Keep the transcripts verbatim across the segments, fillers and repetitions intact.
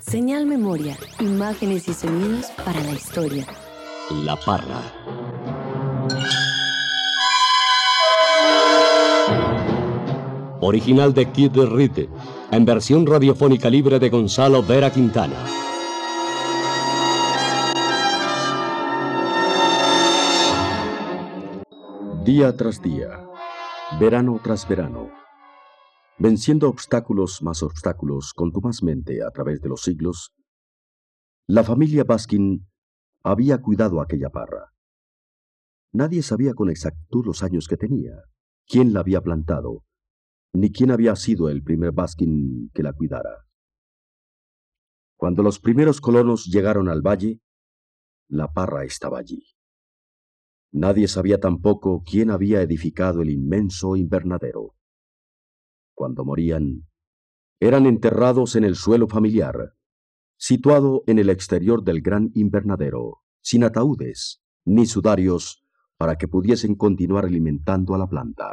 Señal Memoria, imágenes y sonidos para la historia. La Parra. Original de Kid Rite, en versión radiofónica libre de Gonzalo Vera Quintana. Día tras día, verano tras verano, venciendo obstáculos más obstáculos contumazmente a través de los siglos, la familia Baskin había cuidado aquella parra. Nadie sabía con exactitud los años que tenía, quién la había plantado, ni quién había sido el primer Baskin que la cuidara. Cuando los primeros colonos llegaron al valle, la parra estaba allí. Nadie sabía tampoco quién había edificado el inmenso invernadero. Cuando morían, eran enterrados en el suelo familiar, situado en el exterior del gran invernadero, sin ataúdes ni sudarios para que pudiesen continuar alimentando a la planta.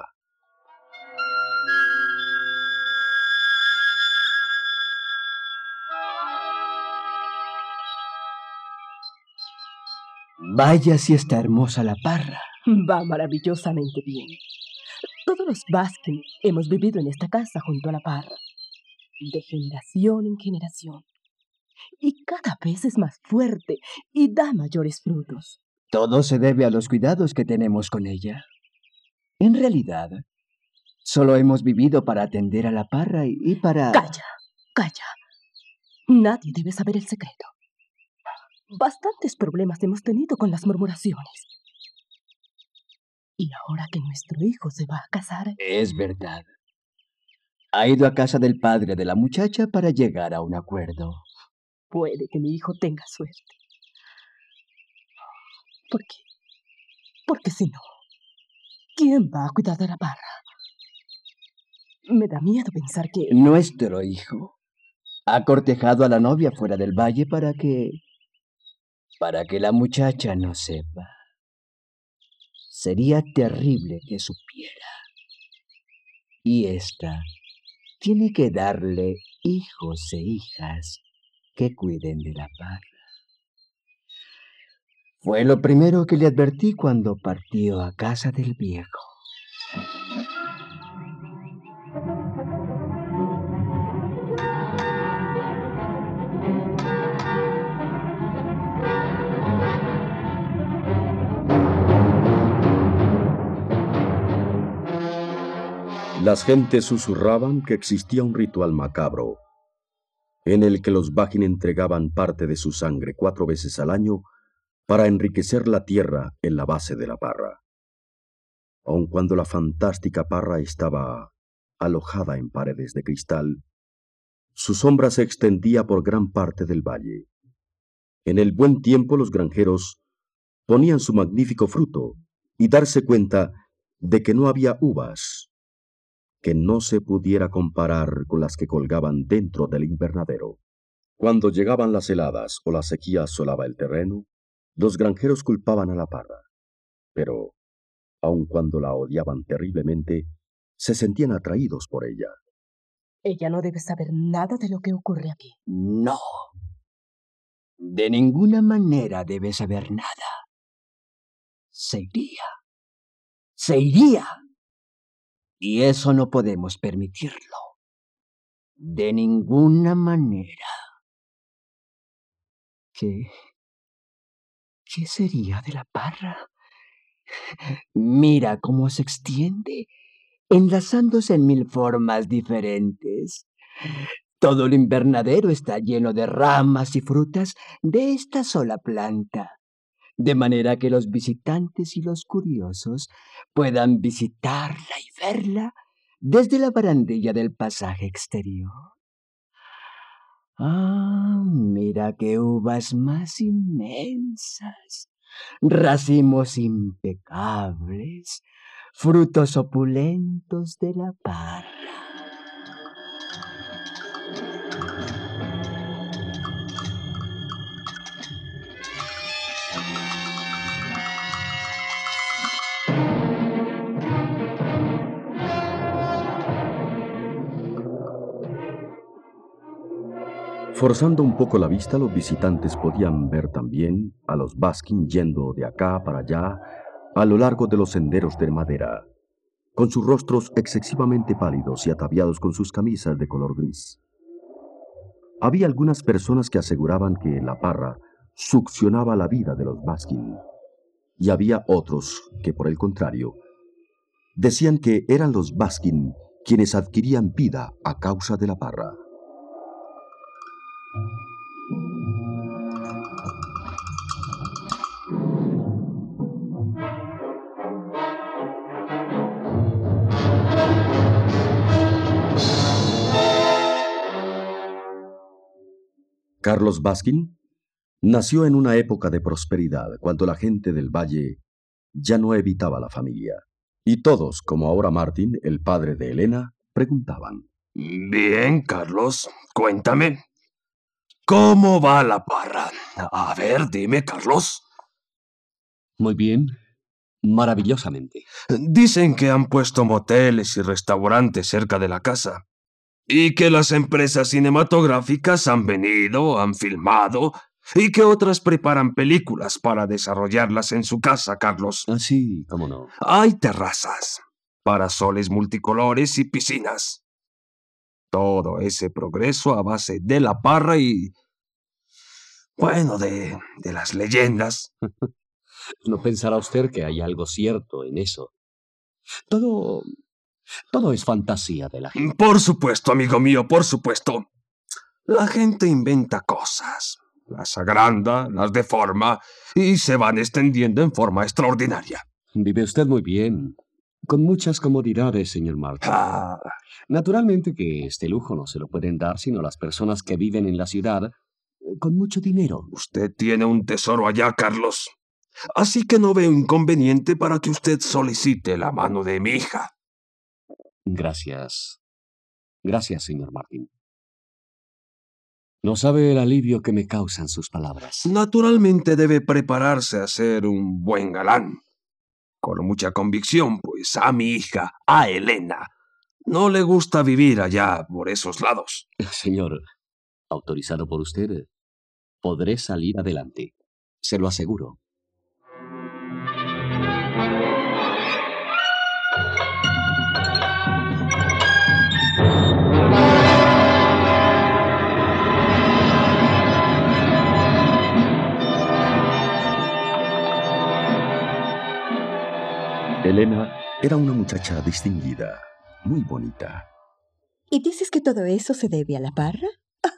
Vaya si está hermosa la parra. Va maravillosamente bien. Todos los Baskin hemos vivido en esta casa junto a la parra, de generación en generación. Y cada vez es más fuerte y da mayores frutos. Todo se debe a los cuidados que tenemos con ella. En realidad, solo hemos vivido para atender a la parra y, y para... Calla, calla. Nadie debe saber el secreto. Bastantes problemas hemos tenido con las murmuraciones. Y ahora que nuestro hijo se va a casar... Es verdad. Ha ido a casa del padre de la muchacha para llegar a un acuerdo. Puede que mi hijo tenga suerte. ¿Por qué? Porque si no, ¿quién va a cuidar de la parra? Me da miedo pensar que... Nuestro hijo ha cortejado a la novia fuera del valle para que... para que la muchacha no sepa. Sería terrible que supiera. Y ésta tiene que darle hijos e hijas que cuiden de la parra. Fue lo primero que le advertí cuando partió a casa del viejo. Las gentes susurraban que existía un ritual macabro, en el que los Baskin entregaban parte de su sangre cuatro veces al año para enriquecer la tierra en la base de la parra. Aun cuando la fantástica parra estaba alojada en paredes de cristal, su sombra se extendía por gran parte del valle. En el buen tiempo los granjeros ponían su magnífico fruto y darse cuenta de que no había uvas que no se pudiera comparar con las que colgaban dentro del invernadero. Cuando llegaban las heladas o la sequía asolaba el terreno, los granjeros culpaban a la parra, pero, aun cuando la odiaban terriblemente, se sentían atraídos por ella. Ella no debe saber nada de lo que ocurre aquí. No. De ninguna manera debe saber nada. Se iría. Se iría. Y eso no podemos permitirlo. De ninguna manera. ¿Qué? ¿Qué sería de la parra? Mira cómo se extiende, enlazándose en mil formas diferentes. Todo el invernadero está lleno de ramas y frutas de esta sola planta, de manera que los visitantes y los curiosos puedan visitarla y verla desde la barandilla del pasaje exterior. Ah, mira qué uvas más inmensas, racimos impecables, frutos opulentos de la parra. Forzando un poco la vista, los visitantes podían ver también a los Baskin yendo de acá para allá a lo largo de los senderos de madera, con sus rostros excesivamente pálidos y ataviados con sus camisas de color gris. Había algunas personas que aseguraban que la parra succionaba la vida de los Baskin, y había otros que, por el contrario, decían que eran los Baskin quienes adquirían vida a causa de la parra. Carlos Baskin nació en una época de prosperidad, cuando la gente del valle ya no evitaba la familia. Y todos, como ahora Martin, el padre de Elena, preguntaban. Bien, Carlos, cuéntame. ¿Cómo va la parra? A ver, dime, Carlos. Muy bien, maravillosamente. Dicen que han puesto moteles y restaurantes cerca de la casa. Y que las empresas cinematográficas han venido, han filmado, y que otras preparan películas para desarrollarlas en su casa, Carlos. Así, cómo no. Hay terrazas, parasoles multicolores y piscinas. Todo ese progreso a base de la parra y... bueno, de, de las leyendas. No pensará usted que hay algo cierto en eso. Todo... todo es fantasía de la gente. Por supuesto, amigo mío, por supuesto. La gente inventa cosas, las agranda, las deforma y se van extendiendo en forma extraordinaria. Vive usted muy bien, con muchas comodidades, señor Martin. Ah, Naturalmente que este lujo no se lo pueden dar sino las personas que viven en la ciudad eh, con mucho dinero. usted tiene un tesoro allá, Carlos. Así que no veo inconveniente para que usted solicite la mano de mi hija. Gracias. Gracias, señor Martin. No sabe el alivio que me causan sus palabras. Naturalmente debe prepararse a ser un buen galán. Con mucha convicción, pues a mi hija, a Elena, no le gusta vivir allá por esos lados. Señor, autorizado por usted, podré salir adelante. Se lo aseguro. Elena era una muchacha distinguida, muy bonita. ¿Y dices que todo eso se debe a la parra?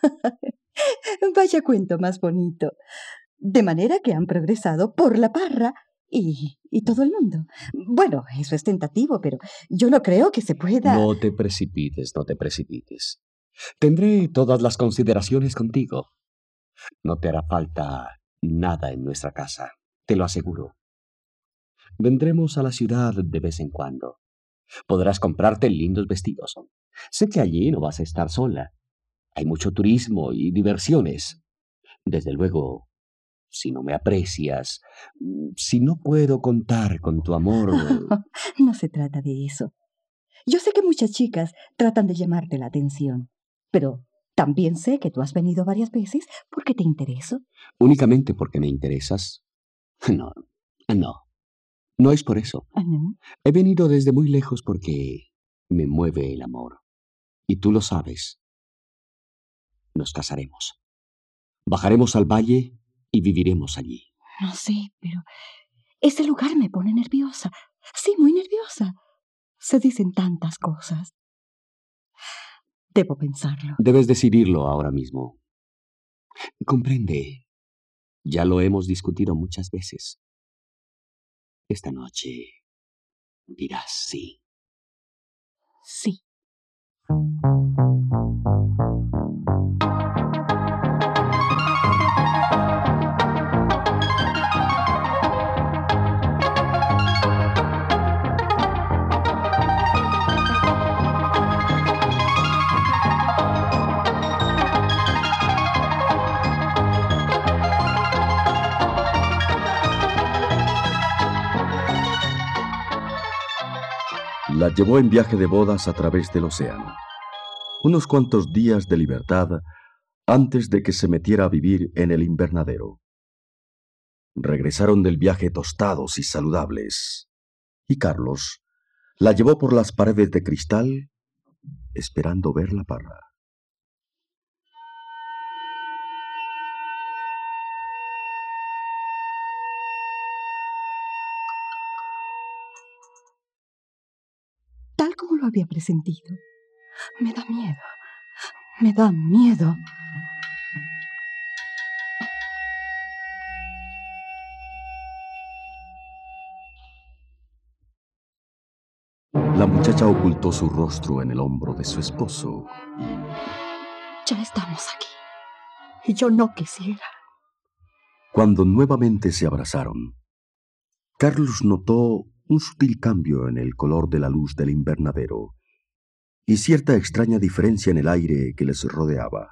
Vaya cuento más bonito. De manera que han progresado por la parra y, y todo el mundo. Bueno, eso es tentativo, pero yo no creo que se pueda... No te precipites, no te precipites. Tendré todas las consideraciones contigo. No te hará falta nada en nuestra casa, te lo aseguro. Vendremos a la ciudad de vez en cuando. Podrás comprarte lindos vestidos. Sé que allí no vas a estar sola. Hay mucho turismo y diversiones. Desde luego, si no me aprecias, si no puedo contar con tu amor... No se trata de eso. Yo sé que muchas chicas tratan de llamarte la atención, pero también sé que tú has venido varias veces porque te intereso. ¿Únicamente porque me interesas? No, no. No es por eso. ¿Ah, no? He venido desde muy lejos porque me mueve el amor. Y tú lo sabes. Nos casaremos. Bajaremos al valle y viviremos allí. No sé, pero ese lugar me pone nerviosa. Sí, muy nerviosa. Se dicen tantas cosas. Debo pensarlo. Debes decidirlo ahora mismo. Comprende. Ya lo hemos discutido muchas veces. Esta noche dirás sí. Sí. La llevó en viaje de bodas a través del océano. Unos cuantos días de libertad antes de que se metiera a vivir en el invernadero. Regresaron del viaje tostados y saludables, y Carlos la llevó por las paredes de cristal, esperando ver la parra. Tal como lo había presentido. Me da miedo. Me da miedo. La muchacha ocultó su rostro en el hombro de su esposo y... Ya estamos aquí. Y yo no quisiera. Cuando nuevamente se abrazaron, Carlos notó un sutil cambio en el color de la luz del invernadero y cierta extraña diferencia en el aire que les rodeaba.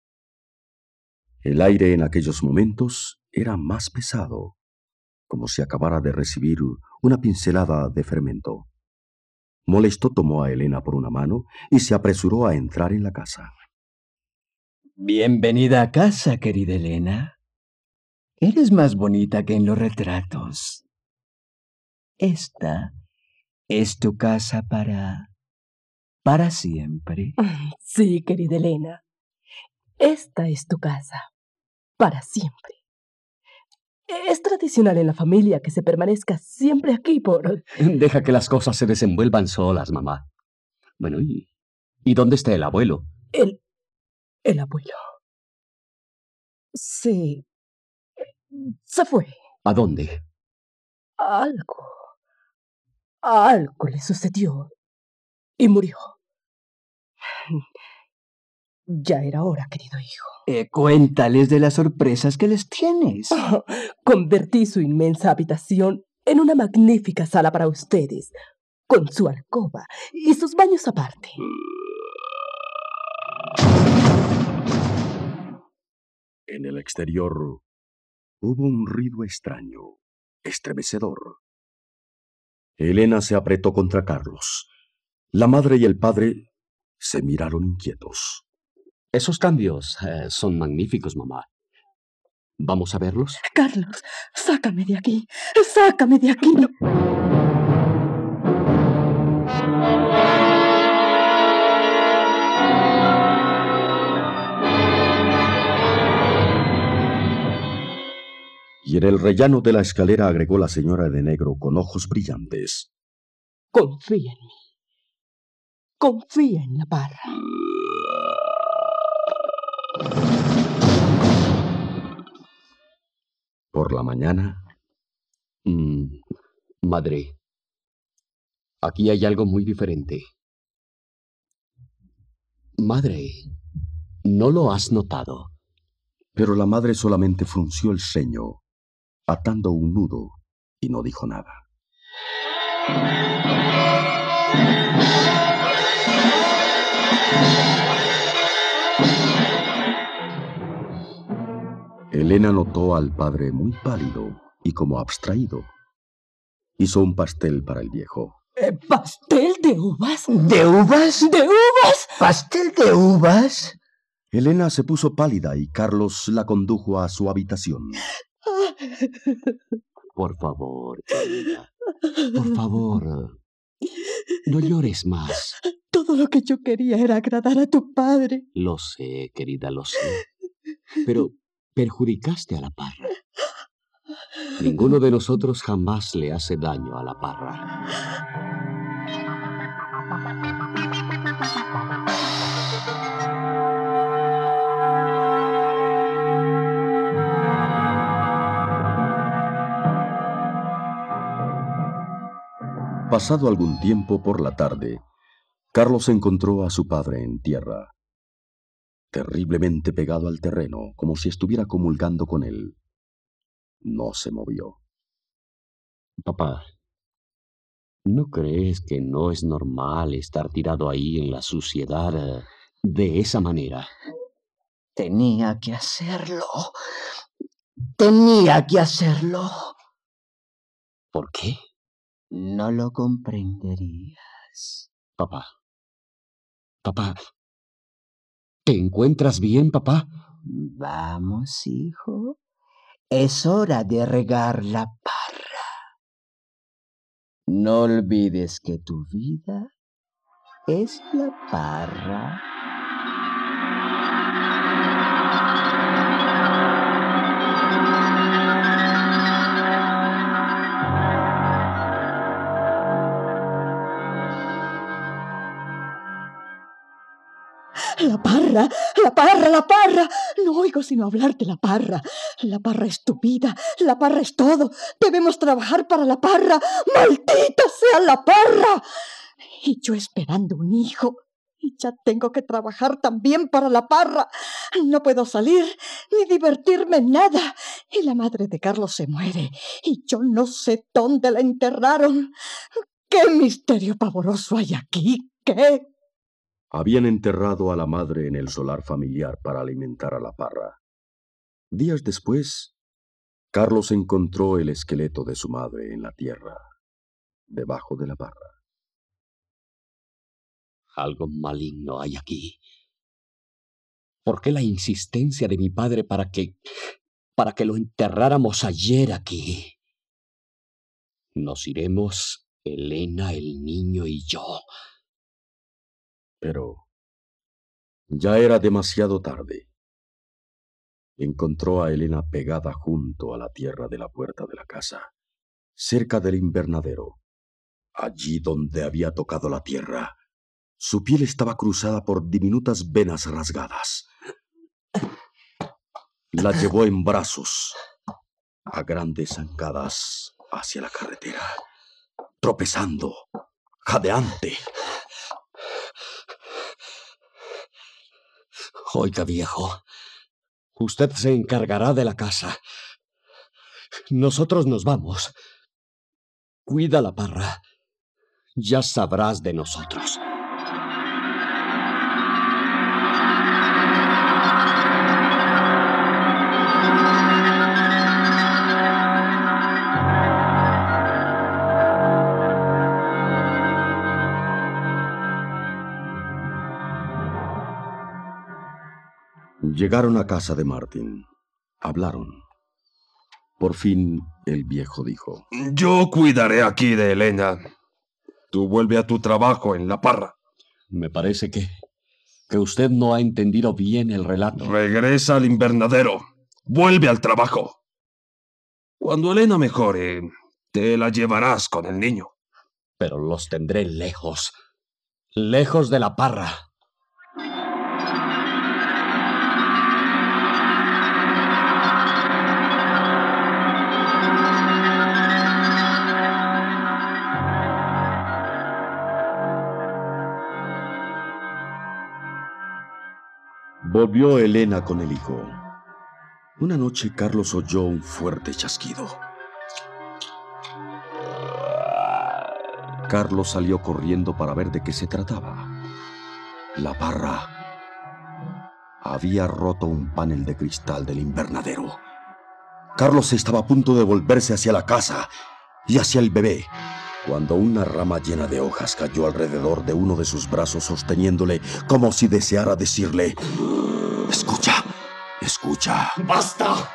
El aire en aquellos momentos era más pesado, como si acabara de recibir una pincelada de fermento. Molesto tomó a Elena por una mano y se apresuró a entrar en la casa. Bienvenida a casa, querida Elena. Eres más bonita que en los retratos. Esta es tu casa para... para siempre. Sí, querida Elena. Esta es tu casa. Para siempre. Es tradicional en la familia que se permanezca siempre aquí por... Deja que las cosas se desenvuelvan solas, mamá. Bueno, ¿y, ¿y dónde está el abuelo? El... el abuelo. Sí. Se fue. ¿A dónde? Algo. Algo le sucedió. Y murió. Ya era hora, querido hijo. Eh, cuéntales de las sorpresas que les tienes. Oh, convertí su inmensa habitación en una magnífica sala para ustedes, con su alcoba y sus baños aparte. En el exterior hubo un ruido extraño, estremecedor. Elena se apretó contra Carlos. La madre y el padre se miraron inquietos. Esos cambios eh, son magníficos, mamá. ¿Vamos a verlos? Carlos, sácame de aquí. Sácame de aquí. No. Y en el rellano de la escalera agregó la señora de negro con ojos brillantes. Confía en mí. Confía en la parra. Por la mañana... Mm, madre, aquí hay algo muy diferente. Madre, ¿no lo has notado? Pero la madre solamente frunció el ceño, atando un nudo, y no dijo nada. Elena notó al padre muy pálido y como abstraído. Hizo un pastel para el viejo. Eh, ¿Pastel de uvas? ¿De uvas? ¿De uvas? ¿Pastel de uvas? Elena se puso pálida y Carlos la condujo a su habitación. Por favor, querida. Por favor. No llores más. Todo lo que yo quería era agradar a tu padre. Lo sé, querida, lo sé. Pero perjudicaste a la parra. Ninguno de nosotros jamás le hace daño a la parra. Pasado algún tiempo por la tarde, Carlos encontró a su padre en tierra, terriblemente pegado al terreno, como si estuviera comulgando con él. No se movió. Papá, ¿no crees que no es normal estar tirado ahí en la suciedad eh, de esa manera? Tenía que hacerlo. Tenía que hacerlo. ¿Por qué? No lo comprenderías. Papá. Papá. ¿Te encuentras bien, papá? Vamos, hijo. Es hora de regar la parra. No olvides que tu vida es la parra. La parra, la parra, la parra. No oigo sino hablar de la parra. La parra es tu vida, la parra es todo. Debemos trabajar para la parra. ¡Maldita sea la parra! Y yo esperando un hijo. Y ya tengo que trabajar también para la parra. No puedo salir ni divertirme en nada. Y la madre de Carlos se muere. Y yo no sé dónde la enterraron. ¿Qué misterio pavoroso hay aquí? ¿Qué? Habían enterrado a la madre en el solar familiar para alimentar a la parra. Días después, Carlos encontró el esqueleto de su madre en la tierra, debajo de la parra. Algo maligno hay aquí. ¿Por qué la insistencia de mi padre para que... para que lo enterráramos ayer aquí? Nos iremos, Elena, el niño y yo. Pero ya era demasiado tarde. Encontró a Elena pegada junto a la tierra de la puerta de la casa, cerca del invernadero. Allí donde había tocado la tierra, su piel estaba cruzada por diminutas venas rasgadas. La llevó en brazos, a grandes zancadas hacia la carretera, tropezando, jadeante. Oiga, viejo, usted se encargará de la casa. Nosotros nos vamos. Cuida la parra. Ya sabrás de nosotros. Llegaron a casa de Martín. Hablaron. Por fin el viejo dijo: Yo cuidaré aquí de Elena. Tú vuelve a tu trabajo en la parra. Me parece que... que usted no ha entendido bien el relato. Regresa al invernadero. Vuelve al trabajo. Cuando Elena mejore, te la llevarás con el niño. Pero los tendré lejos. Lejos de la parra. Volvió Elena con el hijo. Una noche Carlos oyó un fuerte chasquido. Carlos salió corriendo para ver de qué se trataba. La parra había roto un panel de cristal del invernadero. Carlos estaba a punto de volverse hacia la casa y hacia el bebé, cuando una rama llena de hojas cayó alrededor de uno de sus brazos, sosteniéndole como si deseara decirle: Escucha, escucha. ¡Basta!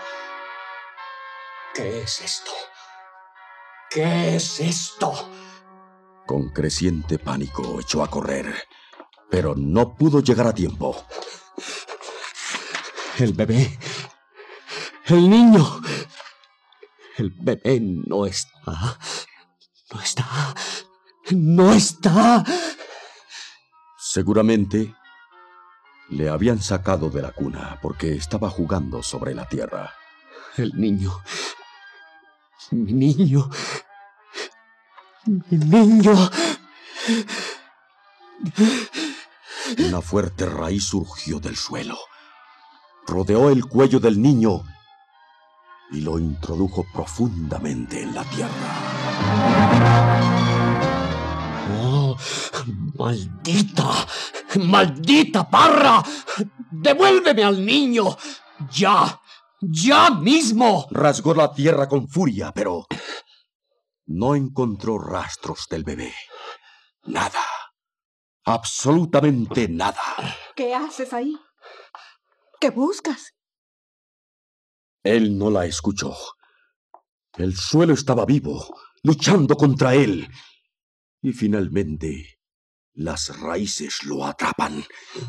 ¿Qué es esto? ¿Qué es esto? Con creciente pánico echó a correr, pero no pudo llegar a tiempo. El bebé. El niño. El bebé no está. No está. No está. Seguramente le habían sacado de la cuna porque estaba jugando sobre la tierra. El niño. Mi niño. Mi niño. Una fuerte raíz surgió del suelo, rodeó el cuello del niño y lo introdujo profundamente en la tierra. ¡Oh, maldita! ¡Maldita parra! ¡Devuélveme al niño! ¡Ya! ¡Ya mismo! Rasgó la tierra con furia, pero no encontró rastros del bebé. Nada. Absolutamente nada. ¿Qué haces ahí? ¿Qué buscas? Él no la escuchó. El suelo estaba vivo, luchando contra él. Y finalmente, las raíces lo atrapan.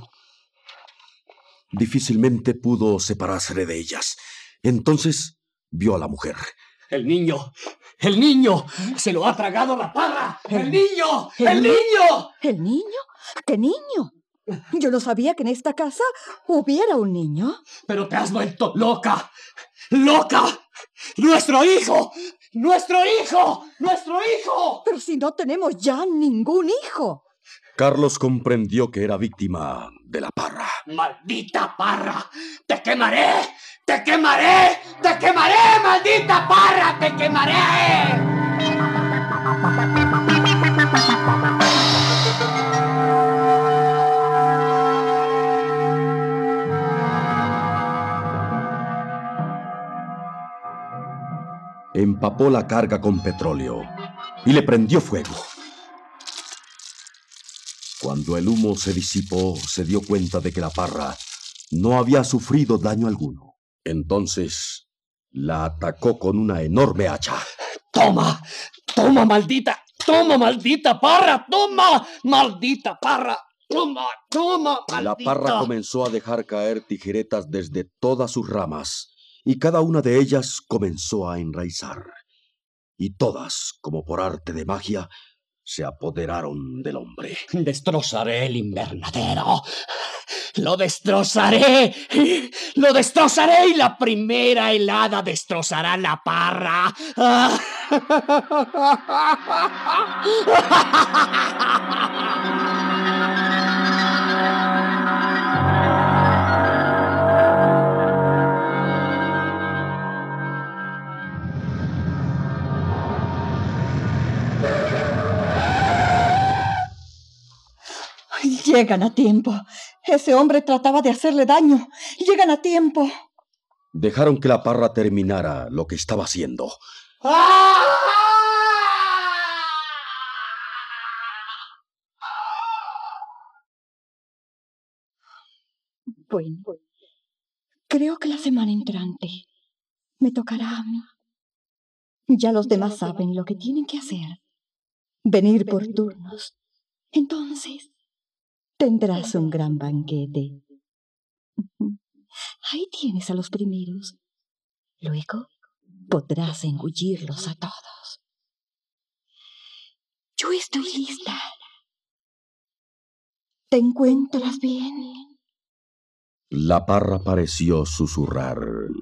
Difícilmente pudo separarse de ellas. Entonces vio a la mujer. ¡El niño! ¡El niño! ¡Se lo ha tragado la parra! ¡El, ¿El niño! el ¡El niño! ¿El niño? ¿Qué niño? Yo no sabía que en esta casa hubiera un niño. ¡Pero te has vuelto loca! ¡Loca! ¡Nuestro hijo! ¡Nuestro hijo! ¡Nuestro hijo! Pero si no tenemos ya ningún hijo. Carlos comprendió que era víctima de la parra. ¡Maldita parra! ¡Te quemaré! ¡Te quemaré! ¡Te quemaré, maldita parra! ¡Te quemaré! Empapó la carga con petróleo y le prendió fuego. Cuando el humo se disipó, se dio cuenta de que la parra no había sufrido daño alguno. Entonces la atacó con una enorme hacha. ¡Toma! ¡Toma, maldita! ¡Toma, maldita parra! ¡Toma, maldita parra! ¡Toma, toma, maldita! La parra comenzó a dejar caer tijeretas desde todas sus ramas, y cada una de ellas comenzó a enraizar. Y todas, como por arte de magia, se apoderaron del hombre. Destrozaré el invernadero. Lo destrozaré. Lo destrozaré y la primera helada destrozará la parra. Llegan a tiempo. Ese hombre trataba de hacerle daño. Llegan a tiempo. Dejaron que la parra terminara lo que estaba haciendo. Bueno, creo que la semana entrante me tocará a mí. Ya los demás saben lo que tienen que hacer. Venir por turnos. Entonces, tendrás un gran banquete. Ahí tienes a los primeros. Luego podrás engullirlos a todos. Yo estoy lista. ¿Te encuentras bien? La parra pareció susurrar,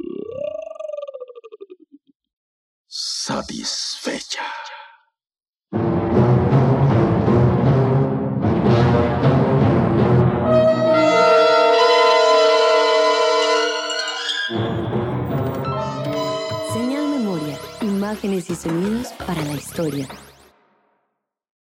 satisfecha. Señal Memoria. Imágenes y sonidos para la historia.